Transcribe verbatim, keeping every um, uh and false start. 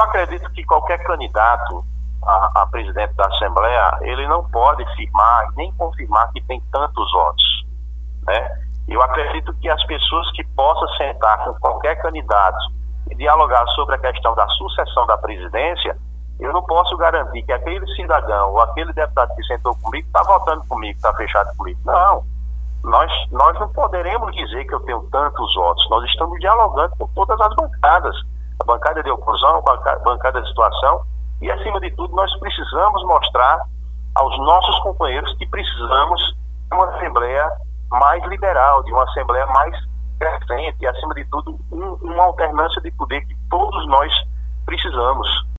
acredito que qualquer candidato a, a presidente da Assembleia, ele não pode firmar nem confirmar que tem tantos votos, né? Eu acredito que as pessoas que possam sentar com qualquer candidato e dialogar sobre a questão da sucessão da presidência, eu não posso garantir que aquele cidadão ou aquele deputado que sentou comigo está votando comigo, está fechado comigo. Não, nós, nós não poderemos dizer que eu tenho tantos votos. Nós estamos dialogando com todas as bancadas, a bancada de oposição, a bancada, bancada de situação, e acima de tudo nós precisamos mostrar aos nossos companheiros que precisamos de uma Assembleia mais liberal, de uma Assembleia mais crescente e, acima de tudo, um, uma alternância de poder que todos nós precisamos.